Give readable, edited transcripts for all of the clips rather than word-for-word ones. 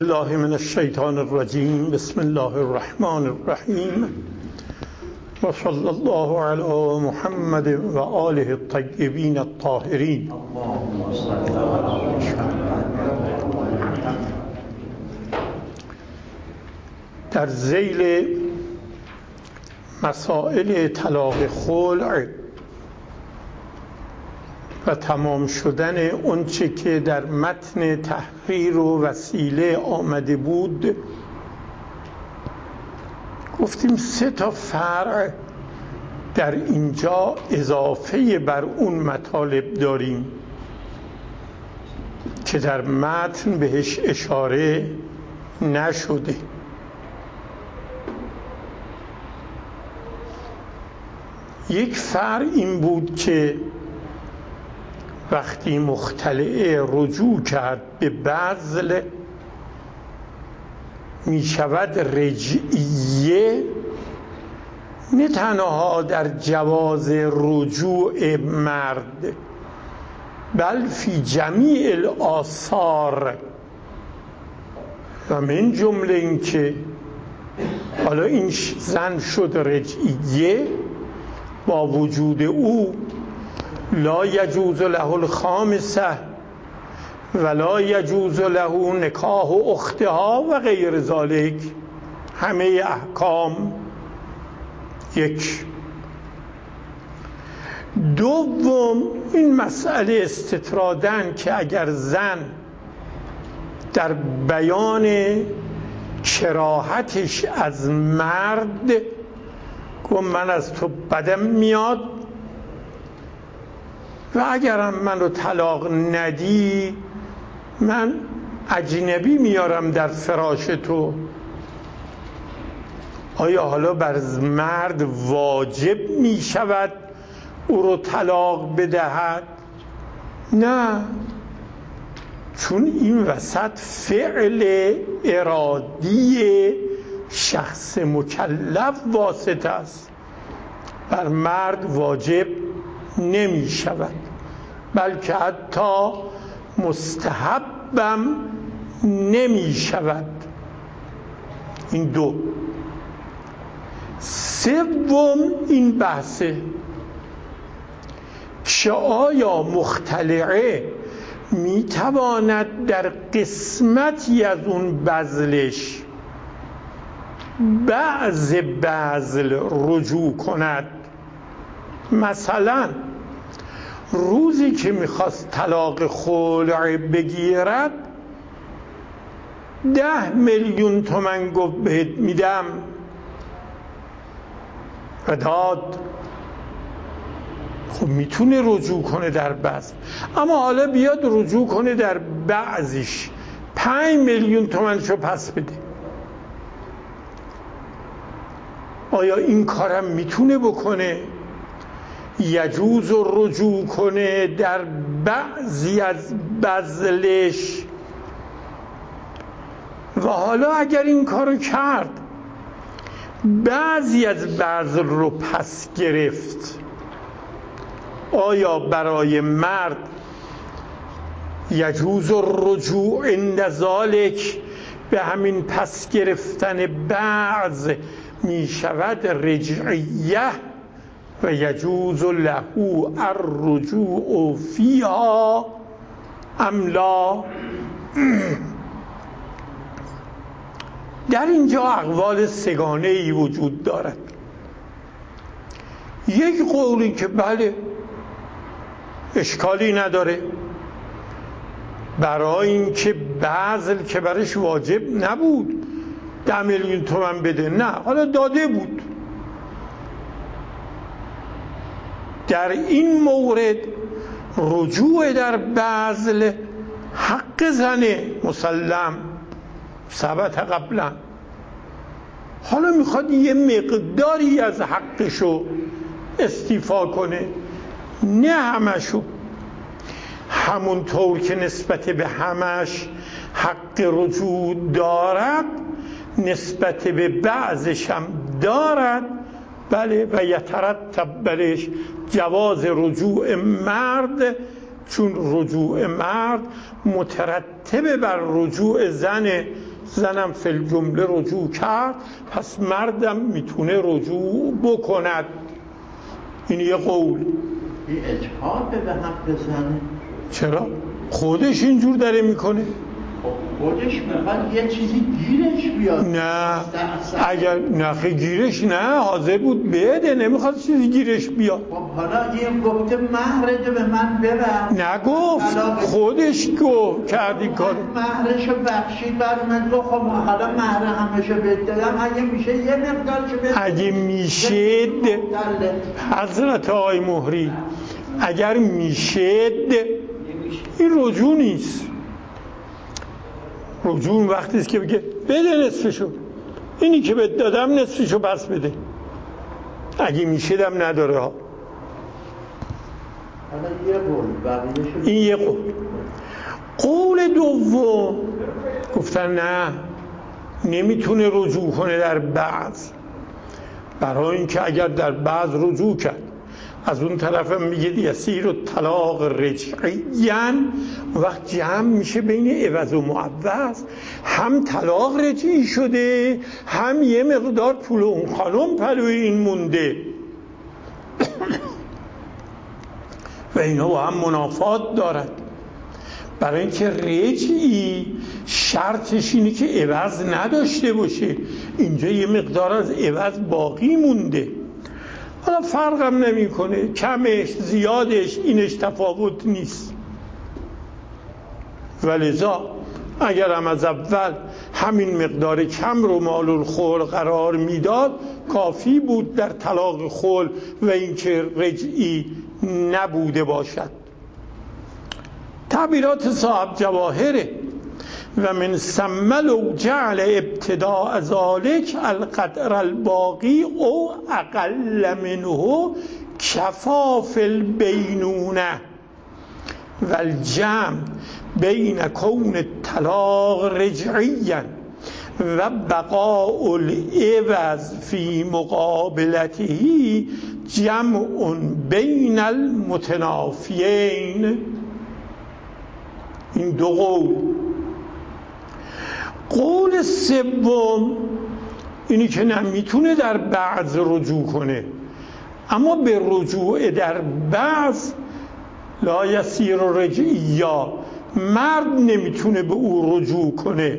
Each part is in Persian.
الله من الشیطان الرجیم. بسم الله الرحمن الرحیم و صلی الله علی محمد و آله الطیبین الطاهرین. در ذیل مسائل طلاق خلع و تمام شدن اونچه که در متن تحریر و وسیله آمده بود گفتیم 3 فرع در اینجا اضافه بر اون مطالب داریم که در متن بهش اشاره نشده. یک فرع این بود که وقتی مختلعه رجوع کرد به بذل می شود رجعیه، نه تنها در جواز رجوع مرد بل فی جمیع الآثار و من جمله این که حالا این زن شد رجعیه، با وجود او لا یجوز له الخامسه ولا یجوز له نکاح اختها و غیر ذالک، همه احکام یک. دوم این مسئله استطرادن که اگر زن در بیان کراهتش از مرد گفت من از تو بدم میاد و اگرم منو طلاق ندی من اجنبی میارم در فراش تو، آیا حالا بر مرد واجب میشود او رو طلاق بدهد؟ نه، چون این وسط فعل ارادی شخص مکلف واسطه است، بر مرد واجب نمی شود بلکه حتی مستحبم نمی شود. این دو. سوم این بحثه که آیا مختلعه می تواند در قسمتی از اون بذلش بعض بذل رجوع کند؟ مثلا روزی که میخواست طلاق خلع بگیرد 10 میلیون تومان گفت بهت میدم و داد. خب میتونه رجوع کنه در بعض، اما حالا بیاد رجوع کنه در بعضیش 5 میلیون تومانشو پس بده، آیا این کارم میتونه بکنه؟ یجوز رجوع کنه در بعضی از بذلش؟ و حالا اگر این کارو کرد بعضی از بذل رو پس گرفت، آیا برای مرد یجوز رجوع عند ذالک به همین پس گرفتن بعض می شود رجعیه و یجوز له الرجوع فیها ام لا؟ در اینجا اقوال سگانه‌ای وجود دارد. یک قولی که بله اشکالی نداره برای اینکه بذل که برش واجب نبود 10 میلیون تومان بده، نه حالا داده بود، در این مورد رجوع در بذل حق زنه مسلم ثبت قبلا، حالا میخواد یه مقداری از حقشو استیفا کنه، نه همشو. همونطور که نسبت به همش حق رجوع دارد نسبت به بعضش هم دارد، بله، و یترتب برش جواز رجوع مرد، چون رجوع مرد مترتب بر رجوع زن زنم فی الجمله رجوع کرد، پس مردم میتونه رجوع بکند. این یه قول. این اجحاده به حق زنه. چرا؟ خودش اینجور داره میکنه. خودش میخواد یه چیزی گیرش بیاد. نه اگر نخه گیرش نه، حاضر بود بده، نمیخواد چیزی گیرش بیاد. خب حالا این گفته مهرده به من ببر، نگفت، خودش گفت کردی کار مهرشو بخشید بر من. خب حالا مهر همشو بدم، اگه میشه یه مقدارشو بدم، اگه میشه حضرت آقای مهری اگر میشه این رجوع نیست. رجوع وقتی است که بگه بده نصفشو، اینی که بهت دادم نصفشو پس بده. اگه میشه دم نداره ها. این یه قول. قول دوم گفتن نه، نمیتونه رجوع کنه در بعض، برای اینکه اگر در بعض رجوع کرد از اون طرف هم میگه یسیر و طلاق رجعیاً، وقت جمع میشه بین عوض و معوض، هم طلاق رجعی شده هم یه مقدار پول اون خانم پلوی این مونده و اینا با هم منافات دارد. برای اینکه رجعی شرطش اینه که عوض نداشته باشه، اینجا یه مقدار از عوض باقی مونده. حالا فرقم نمیکنه، کمش زیادش اینش تفاوت نیست. ولذا اگر هم از اول همین مقدار کم رو مال الخلع قرار میداد کافی بود در طلاق خلع و اینکه رجعی نبوده باشد. تعبیرات صاحب جواهره. و من ثم لو جعل ابتداء ذلك القدر الباقی او اقل منه کفا فی البینونه و الجمع بین کون الطلاق رجعیا و بقاء العوض فی مقابلته جمع بین المتنافیین. این دو قول. قول سوم اینی که نمیتونه در بعض رجوع کنه، اما به رجوع در بعض لا یسیر رجعیا، مرد نمیتونه به او رجوع کنه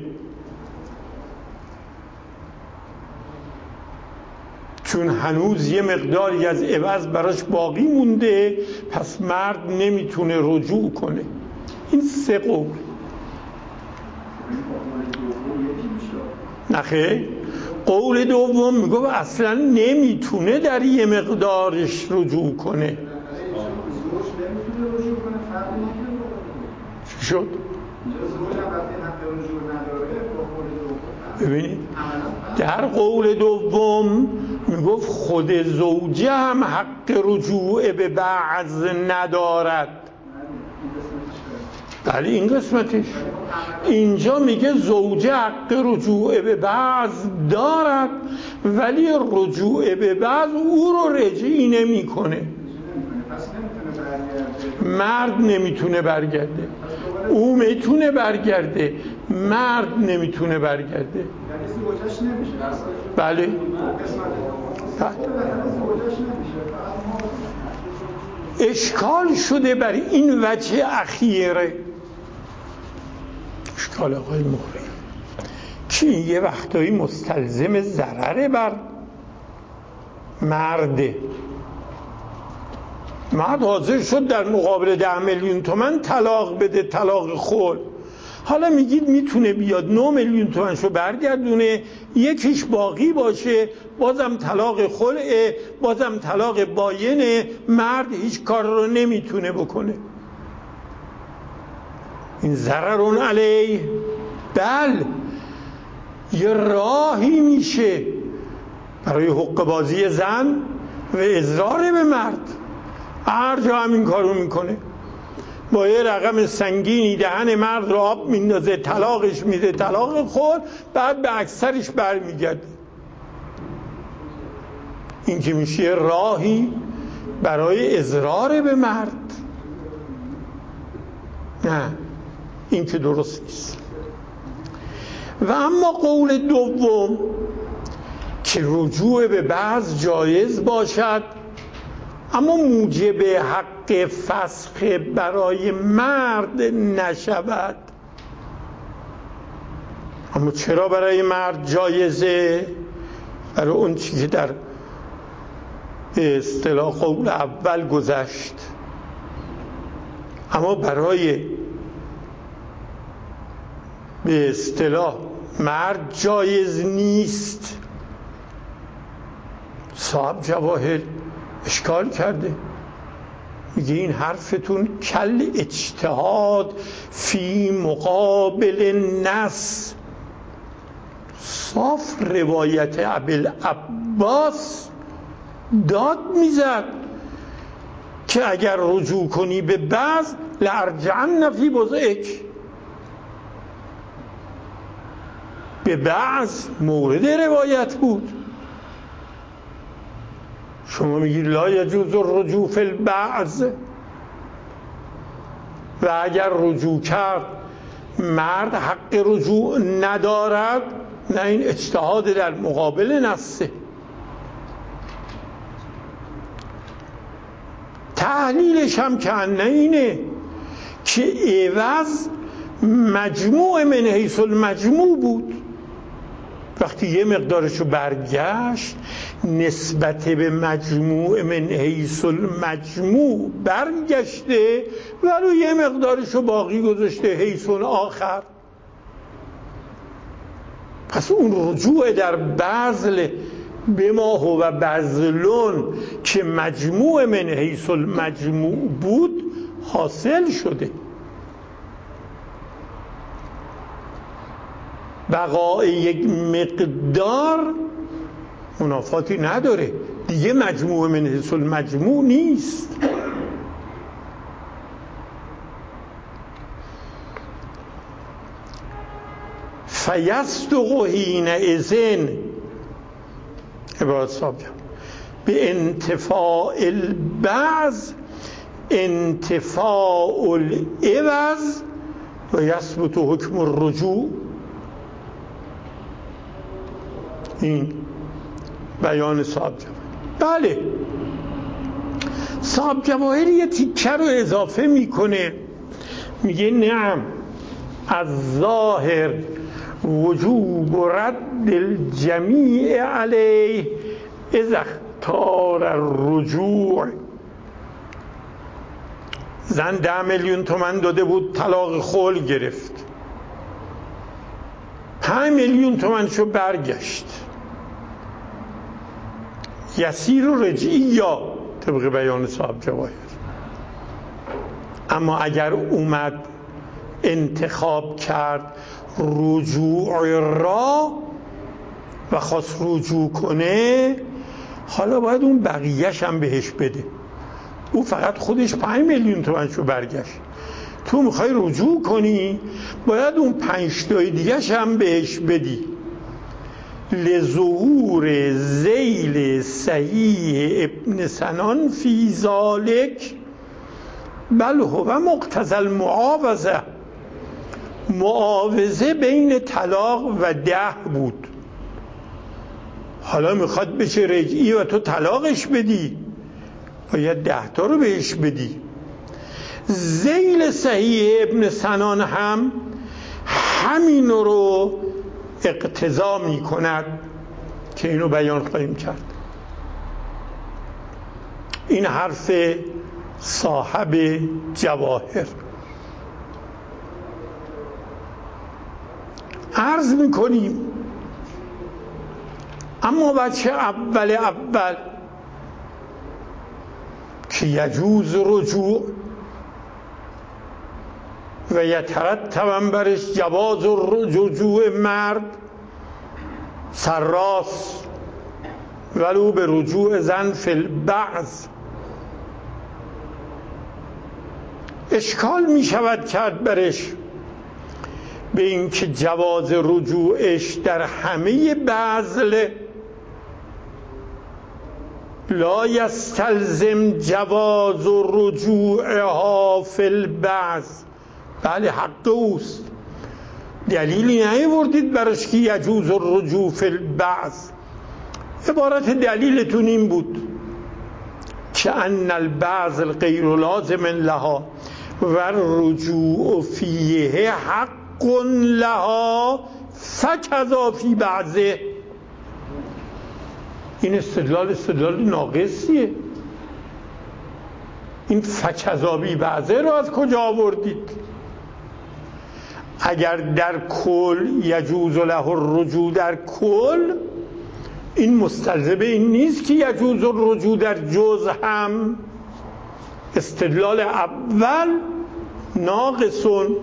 چون هنوز یه مقداری از عوض براش باقی مونده، پس مرد نمیتونه رجوع کنه. این سه قول. نخیر، قول دوم میگه اصلا نمیتونه در یه مقدارش رجوع کنه. چی شد؟ ببینید در قول دوم میگفت خود زوجه هم حق رجوع به بعض ندارد. بله این قسمتش. اینجا میگه زوجه حق رجوع به بعض دارد ولی رجوع به بعض او رو رجعی نمی کنه. مرد نمیتونه برگرده، او میتونه برگرده، مرد نمیتونه برگرده. بله اشکال شده بر این وجه اخیره، اشکال آقای مهری که یه وقتایی مستلزم ضرره بر مرده. مرد حاضر شد در مقابل 10 میلیون تومان طلاق بده، طلاق خلع. حالا میگید میتونه بیاد 9 میلیون تومانشو برگردونه، یکیش باقی باشه، بازم طلاق خلعه، بازم طلاق باینه، مرد هیچ کار رو نمیتونه بکنه. این ضررون علیه. بل یه راهی میشه برای حق بازی زن و اضرار به مرد. هر جا همین کارو میکنه، با یه رقم سنگینی دهن مرد رو آب میندازه، طلاقش میده، طلاق خود، بعد به اکثرش برمیگرده. این که میشه راهی برای اضرار به مرد. نه این که درست نیست. و اما قول دوم که رجوع به بعض جایز باشد اما موجب حق فسخ برای مرد نشود. اما چرا برای مرد جایزه؟ برای اون چیزی که در اصطلاح قول اول گذشت. اما برای به اصطلاح مرد جایز نیست. صاحب جواهر اشکال کرده، میگه این حرفتون کل اجتهاد فی مقابل نص. صاف روایت ابوالعباس داد میزد که اگر رجوع کنی به بعض لارجعن فی بضعک. به بعض مورد روایت بود. شما میگی لا یجوز الرجوع فی البعض، و اگر رجوع کرد مرد حق رجوع ندارد. نه، این اجتهاد در مقابل نصه. تحلیلش هم که نه اینه که عوض مجموع من حیث المجموع بود. وقتی یه مقدارشو برگشت نسبت به مجموع من حیث المجموع برگشته، ولی یه مقدارشو باقی گذاشته حیث آخر. پس اون رجوع در بذل به ما هو بذلون که مجموع من حیث المجموع بود حاصل شده. بقای یک مقدار منافاتی نداره، دیگه مجموع من حیث المجموع نیست. فیصدق حینئذ عبارت صاحب به انتفاع البعض انتفاع العوض و یثبت حکم الرجوع. این بیان صاحب جواهر. بله، صاحب جواهر یه تیکه رو اضافه میکنه، میگه نعم از ظاهر وجوب رد الجمیع علیه اذا اختار الرجوع. زن 10 میلیون تومان داده بود، طلاق خلع گرفت، 5 میلیون تومان شو برگشت. یسیر و رجعی یا طبق بیان صاحب جواهر. اما اگر اومد انتخاب کرد رجوع را و خواست رجوع کنه، حالا باید اون بقیهش هم بهش بده. او فقط خودش 5 میلیون تومنشو برگشت، تو میخوای رجوع کنی باید اون 5 تای دیگهش هم بهش بدی. لظهور ذیل صحیح ابن سنان فی ذالک بل هو مقتضی المعاوضه. معاوضه بین طلاق و 10 بود، حالا میخواد بشه رجعی و تو طلاقش بدی، باید 10 تا رو بهش بدی. ذیل صحیح ابن سنان هم همین رو اقتضا میکند که اینو بیان خواهیم کرد. این حرف صاحب جواهر. عرض میکنیم اما بچه اول که یجوز رجوع و یترتب برش جواز رجوع مرد سراس ولو به رجوع زن فی البعض. اشکال می شود کرد برش به این که جواز رجوعش در همه بذل لا یستلزم جواز رجوعها فی البعض. بله حق اوست، دلیلی نیاوردید براش که یجوز الرجوع فی البعض. عبارت دلیلتون این بود که ان البعض الغیر لازم لها و الرجوع فیه حق لها فکذا فی بعضه. این استدلال ناقصیه. این فکذا فی بعضه رو از کجا آوردید؟ اگر در کل یجوز له الرجوع در کل، این مستلزم این نیست که یجوز الرجوع در جز هم. استدلال اول ناقصون.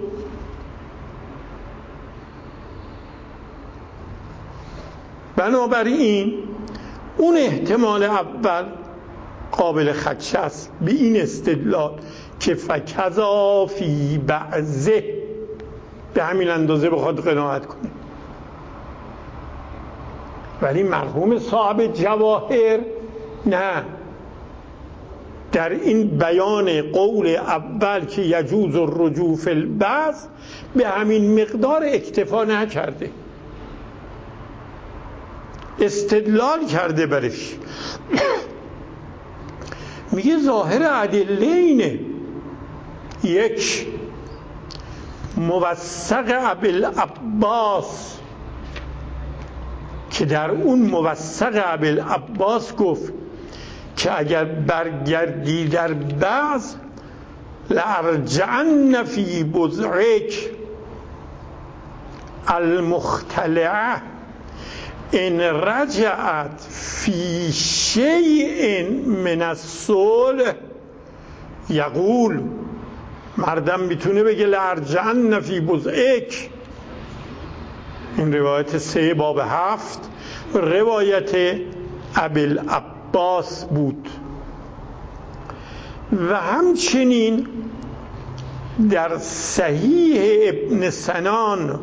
بنابراین اون احتمال اول قابل خدشه است به این استدلال که فکذا فی بعضه به همین اندازه بخواد قناعت کنه. ولی مرحوم صاحب جواهر نه، در این بیان قول اول که یجوز الرجوع فی البعض به همین مقدار اکتفا نکرده، استدلال کرده برش. میگه ظاهر ادله اینه: یک، موثق ابوالعباس که در اون موثق ابوالعباس گفت که اگر برگردی در بعض لارجعن فی بضعک المختلعه ان رجعت فی شیء من الصلح. یقول مردم میتونه بگه لارجعن فی بضعک. این روایت 3 باب 7 روایت ابوالعباس بود. و همچنین در صحیح ابن سنان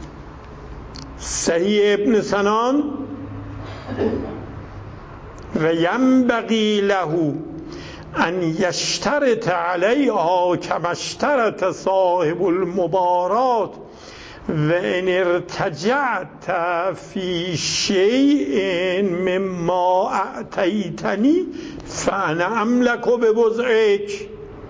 و ینبغی له ان یشترط علیها کما اشترط صاحب المبارات و ان ارتجعت فی شیء مما اعطیتنی فانا املک بوضعک.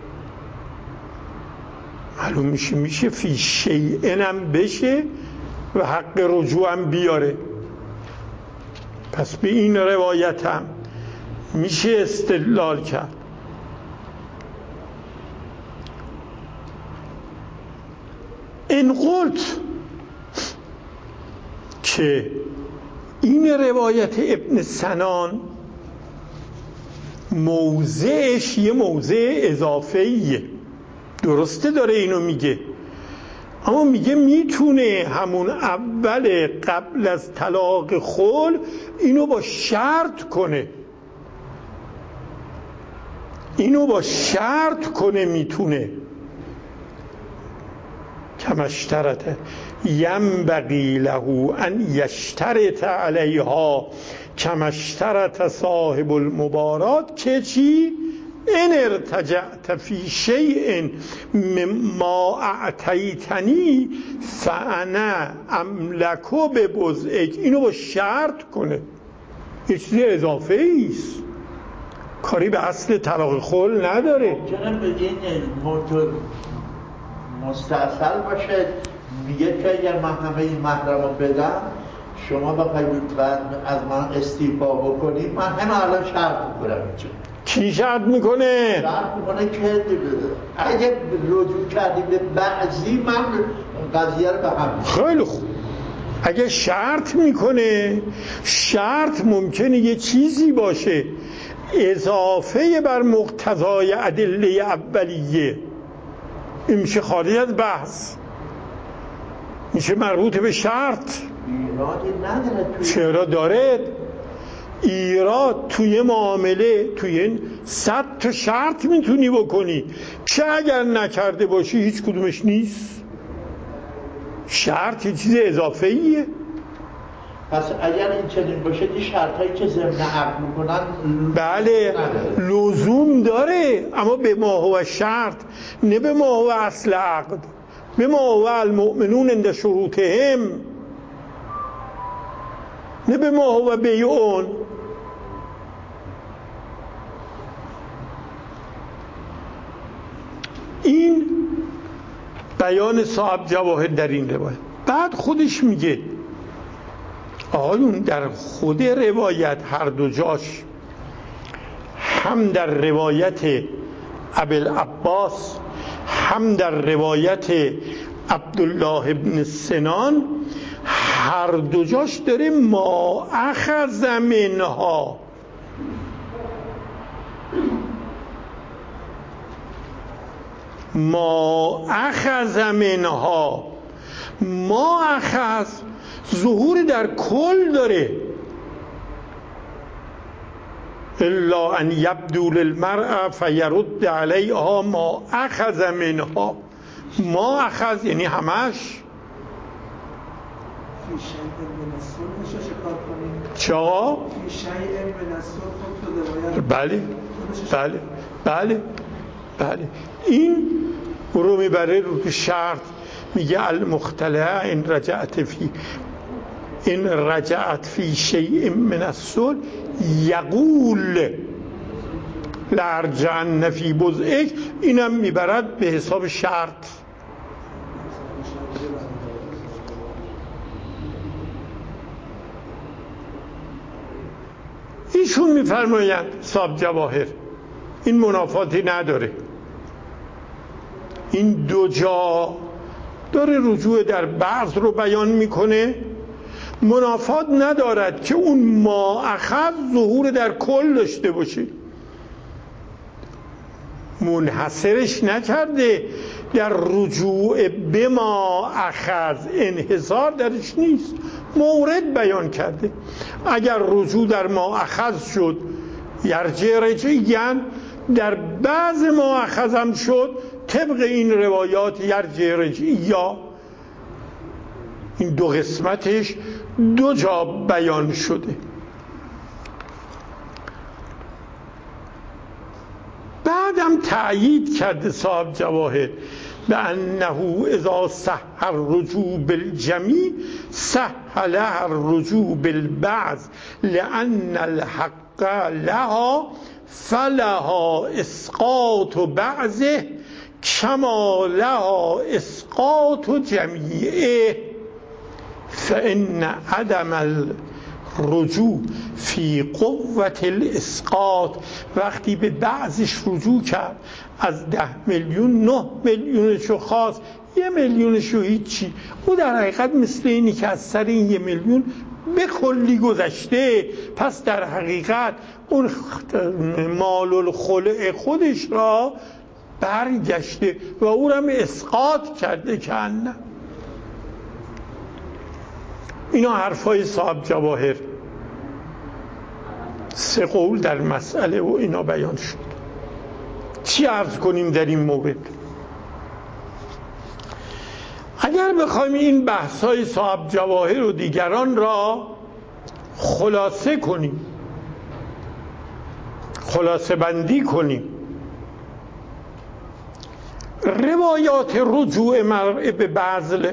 معلوم میشه فی شیء هم بشه و حق رجوع هم بیاره. پس به این روایت هم میشه استدلال کرد. این قلت که این روایت ابن سنان موضعش یه موضع اضافه‌ایه، درسته داره اینو میگه، اما میگه میتونه همون اول قبل از طلاق خل اینو با شرط کنه، میتونه کما اشترط ینبغی له ان یشترط علیها کما اشترط صاحب المبارات که چی؟ ان ارتجعت فی شیء مما اعطیتنی فانا املک بوضعک. اینو با شرط کنه، یه چیز اضافه ایست، کاری به اصل طلاق خل نداره. ممکنه بگین مستاصل باشه، میگه که اگر من همه این محرم رو بدم شما بخواید از من استیفا بکنید، من همه الان شرط میکنم. کی شرط میکنه؟ شرط میکنه که اگه رجوع کردیم به بعضی من قضیه رو به هم. خیلی خوب، اگه شرط میکنه، شرط ممکنه یه چیزی باشه اضافه بر مقتضای ادله اولیه، این میشه خارج از بحث، میشه مربوط به شرط. ایرادی نداره. چرا داره؟ ایراد توی معامله، توی این 100 تا شرط میتونی بکنی که اگر نکرده باشی هیچ کدومش نیست. شرط یه چیز اضافه ایه. پس اگر این چنین باشه که شرطایی که ضمن عقد میکنن بله لزوم داره، اما به ما هو شرط، نه به ما هو اصل عقد. بما هو المؤمنون عند شروطهم، نه بما هو بیعون. این بیان صاحب جواهر در این روایت. بعد خودش میگه آقایون در خود روایت هر دو جاش، هم در روایت ابوالعباس هم در روایت عبدالله ابن سنان، هر دو جاش داره ما اخذ منها. ما اخذ منها، ما اخذ ظهور در کل داره. الا ان یبدو للمرء فیرد علیها ما اخذ منها. ما اخذ یعنی همش. چرا؟ بله بله بله بله. این رو میبره رو شرط، میگه المختلع ان رجعت فی شیء من الصلح یقول لارجعن فی بضعک. اینم میبرد به حساب شرط. ایشون میفرمایند صاحب جواهر این منافاتی نداره. این دو جا داره رجوع در بعض رو بیان میکنه، منافات ندارد که اون ما اخذ ظهور در کل داشته باشه. منحصرش نکرده در رجوع به ما اخذ، انحصار درش نیست، مورد بیان کرده. اگر رجوع در ما اخذ شد یرجع رجعیاً، در بعض ما اخذ هم شد طبق این روایات یرجع رجعیا. این دو قسمتش دو جا بیان شده. بعدم تأیید کرده صاحب جواهر به انه اذا صح الرجوع بالجمیع صح لها الرجوع بالبعض لان الحق لها فلها اسقاط بعضه کما لها اسقاط جمیعه. فان عدم الرجوع فی قوت الاسقاط، وقتی به بعضش رجوع کرد از 10 میلیون 9 میلیونشو خواست، 1 میلیونشو هیچی، او در حقیقت مثل اینی که از سر این 1 میلیون به کلی گذشته. پس در حقیقت اون مال الخلع خودش را برگشته و او را اسقاط کرده. که نه، اینا حرفای صاحب جواهر. 3 قول در مسئله و اینا بیان شد. چی عرض کنیم در این مورد؟ اگر بخوایم این بحثای صاحب جواهر و دیگران را خلاصه کنیم، خلاصه بندی کنیم، روایات رجوع مرء به بعض،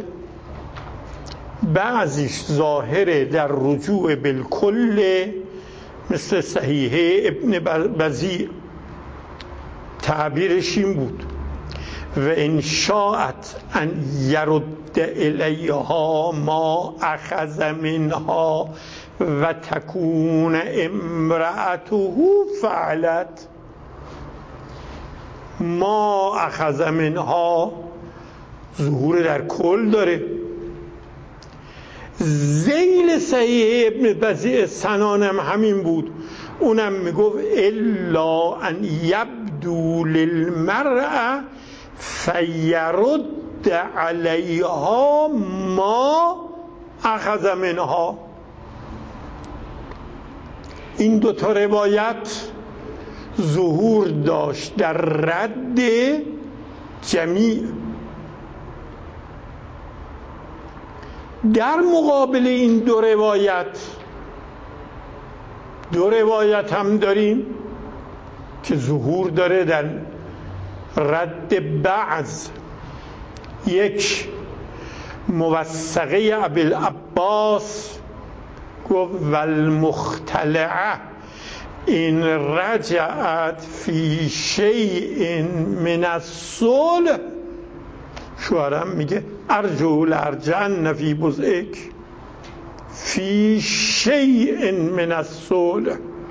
بعضیش ظاهره در رجوع بالکل، مثل صحیحه ابن بزیع تعبیرش این بود و ان شاءت ان یرد الیها ما اخذ منها و تکون امرأته فعلت. ما اخذ منها ظهور در کل داره. ذیل صحیح ابن بزیع سنانم همین بود، اونم میگفت الا ان یبدو للمرء فیرد علیها ما اخذ منها. این دوتا روایت ظهور داشت در رد جمیع. در مقابل این دو روایت هم داریم که ظهور داره در رد بعض. یک موثقه ابوالعباس گفت والمختلعه این رجعت فی شیء من الصلح، شوهرم میگه ارجو لارجعن فی بضعک فی شیء من الصلح،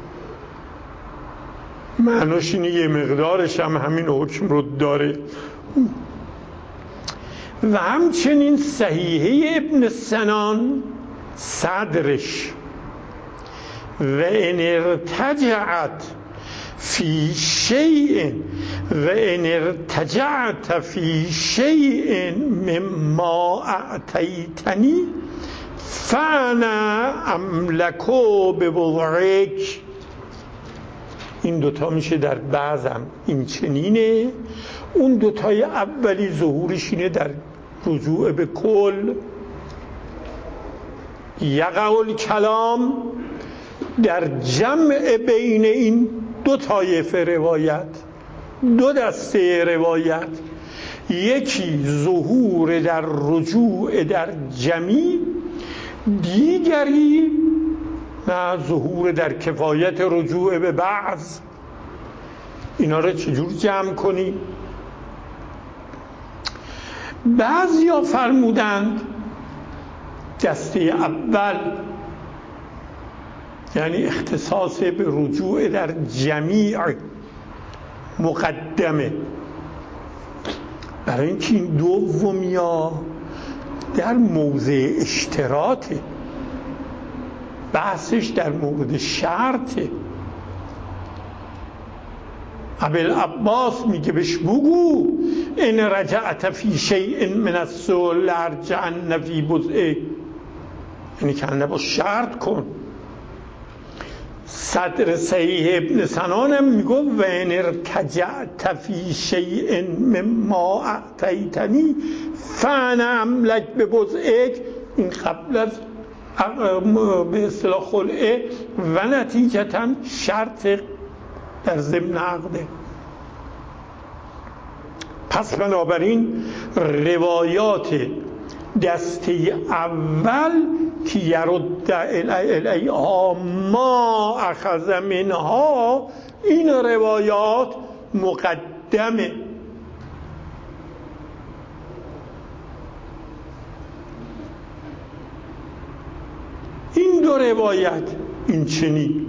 معناش اینه یه مقدارش هم همین حکم رو داره. و همچنین صحیحه ابن سنان صدرش و ان ارتجعت فی شیء و ان ارتجعت فی شیء مما اعطیتنی فانا املکو ببضعک، این دوتا میشه در بعضم این چنینه، اون دوتای اولی ظهورش اینه در رجوع به کل. یقع الکلام در جمع بین این دو طایفه روایت، دو دسته روایت، یکی ظهور در رجوع در جمی، دیگری نه ظهور در کفایت رجوع به بعض. اینا رو چجور جمع کنیم؟ بعضیا فرمودند دسته اول یعنی اختصاص به رجوع در جمیع مقدمه، برای اینکه این دومیا در موضع اشتراطه، بحثش در مورد شرطه. ابوالعباس میگه بهش بگو ان رجعت فی شیء من الصلح لارجعن فی بضعک، یعنی کنه با شرط کن. صدر صحیح ابن سنانم میگو و ان ارتجعت فی شیء مما اعطیتنی فانا املک ببضعک، این قبل از به اصطلاح خلعه و نتیجتا شرط در ضمن عقده. پس بنابراین روایات دسته اول که یرد الیها ما اخذ منها، این روایات مقدمه. این دو روایت این چنین.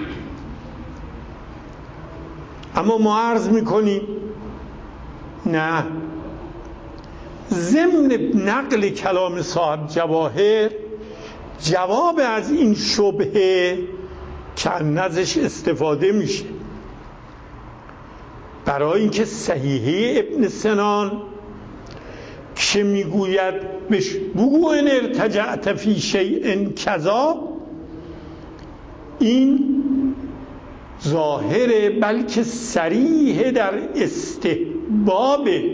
اما ما عرض میکنیم نه، ضمن نقل کلام صاحب جواهر جواب از این شبهه که ازش استفاده میشه، برای اینکه صحیحه ابن سنان که میگوید بگو ان ارتجعت فی شیء کذا، این ظاهره بلکه صریح در استحبابه،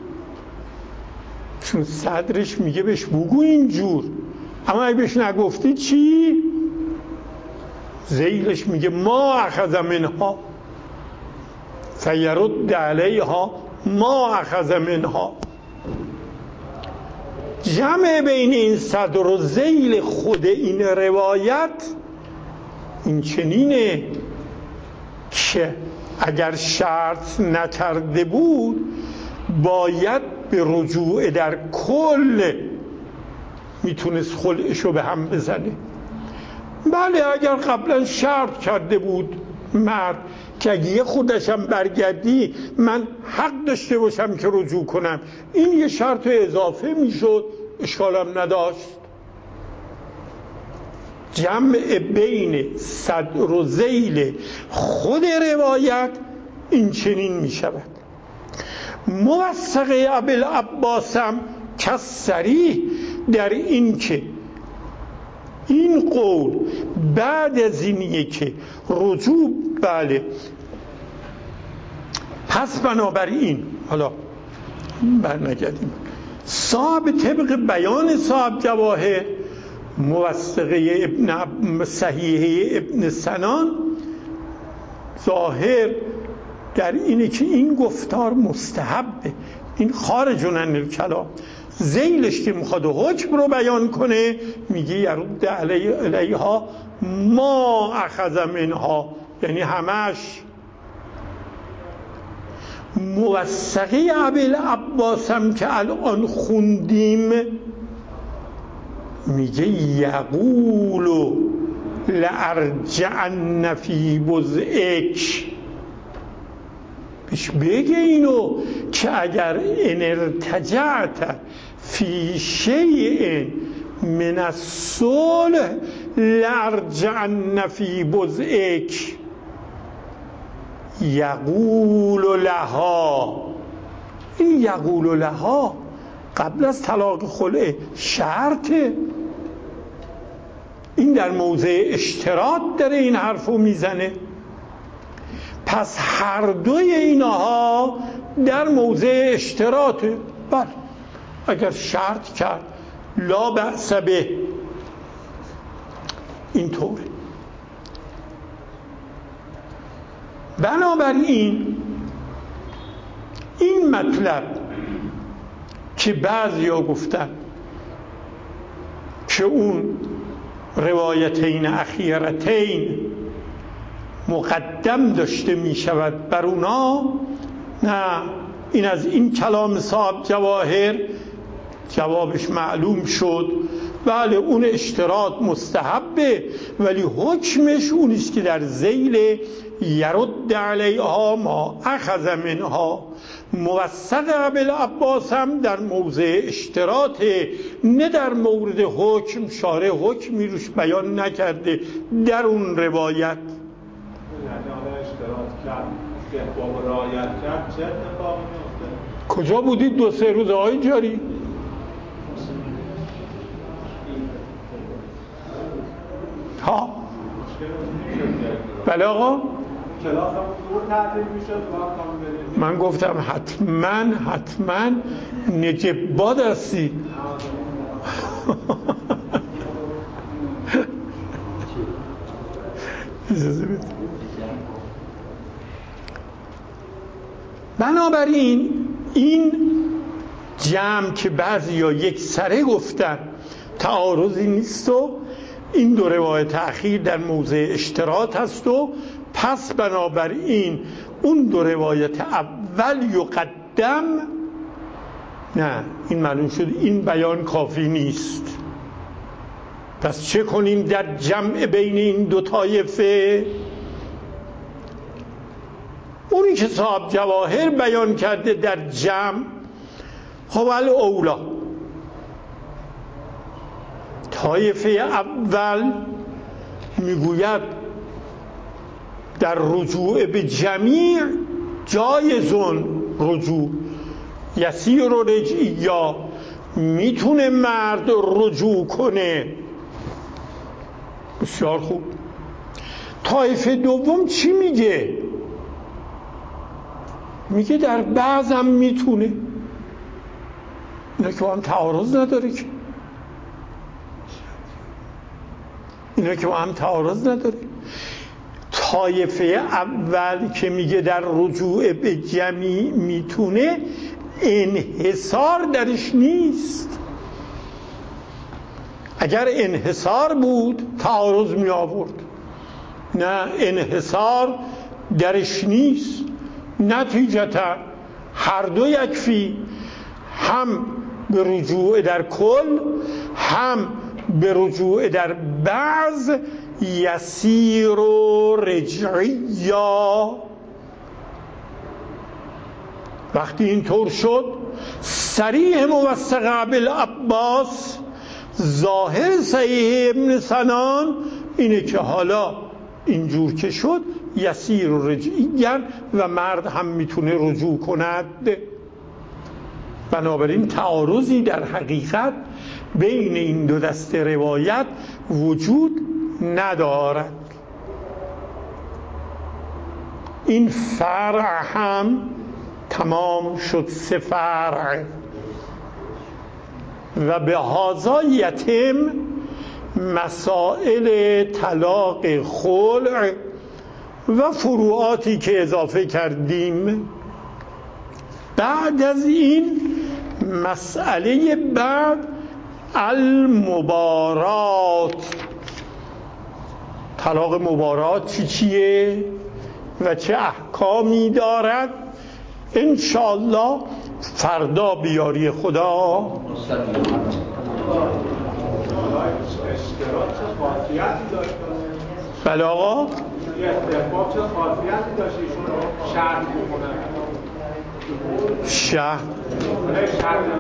چون صدرش میگه بهش بگو اینجور، اما اگه بهش نگفتی چی؟ ذیلش میگه ما اخذ منها فیرد علیها ما اخذ منها. جمع بین این صدر و ذیل خود این روایت این چنینه که اگر شرط نکرده بود باید به رجوع در کل میتونست خلعشو به هم بزنه. بله اگر قبلا شرط کرده بود مرد که اگه یه خودشم برگردی من حق داشته باشم که رجوع کنم، این یه شرط اضافه میشد، اشکالم نداشت. جمع بین صدر و ذیل خود روایت این چنین می شود. موثقه ابوالعباس هم کالصریح در این که این قول بعد از اینیه که رجوع بله، پس بنابراین حالا برنگردیم صاحب طبق بیان صاحب جواهر موثقه ابن صحیحه ابن سنان ظاهر در اینه که این گفتار مستحبه، این خارجون عن الکلام. ذیلش که میخواد حکم رو بیان کنه میگه یرد علیها ما اخذ منها، یعنی همش. موثقه ابوالعباس هم که الان خوندیم میگه یقول لارجعن فی بضعک، پیش بگه اینو که اگر ان ارتجعت فی شیء من الصلح لارجعن فی بضعک. یقول لها، این یقول لها قبل از طلاق خلع شرطه. این در موضع اشتراط داره این حرفو میزنه. پس هر دوی اینها در موضع اشتراطه. بله اگر شرط کرد لا بأس به، اینطوره. بنابراین این مطلب که بعضیا گفتن که اون روایتین اخیرتین مقدم داشته می شود بر اونا، نه، این از این کلام صاحب جواهر جوابش معلوم شد. بله اون اشتراط مستحبه، ولی حکمش اونیست که در ذیل یرد علیها ما اخذ منها. موثق ابوالعباس هم در موضع اشتراطه، نه در مورد حکم. شارع حکمی روش بیان نکرده در اون روایت. کجا بودید 2-3 روز آقای جاری؟ ها بله آقا، من گفتم حتما نجب باد هستی. بنابراین این جمع که بعضیا یک سره گفتن تعارضی نیست و این دو روایت اخیر در موضع اشتراط هست و پس بنابراین اون دو روایت اول یقدم، نه این معلوم شد این بیان کافی نیست. پس چه کنیم در جمع بین این دو طایفه؟ اونی که صاحب جواهر بیان کرده در جمع خب اولا طایفه اول میگوید در رجوع به جمیع جایزون رجوع، یسیر و رجعیا، میتونه مرد رجوع کنه. بسیار خوب. طایفه دوم چی میگه؟ میگه در بعضم میتونه. اینا که با هم تعارض نداره که، اینا که با هم تعارض نداره. طایفه اول که میگه در رجوع به جمیع میتونه، انحصار درش نیست. اگر انحصار بود تعارض می آورد، نه انحصار درش نیست. نتیجتا هر دو یکفی، هم به رجوع در کل هم به رجوع در بعض، یسیر و رجعیا. وقتی اینطور شد صریح موثق ابوالعباس ظاهر صحیح ابن سنان اینه که حالا اینجور که شد یسیر و رجعیا و مرد هم میتونه رجوع کند. بنابراین تعارضی در حقیقت بین این دو دسته روایت وجود ندارد. این فرع هم تمام شد، 3 فرع. و به هذا یتم مسائل طلاق خلع و فروعاتی که اضافه کردیم. بعد از این مسئله بعد المبارات، طلاق مبارات چیه و چه احکامی دارد، انشاءالله فردا بیاری خدا. بله آقا، چه خاصیتی داشت ایشون شرط بکنن؟ شرط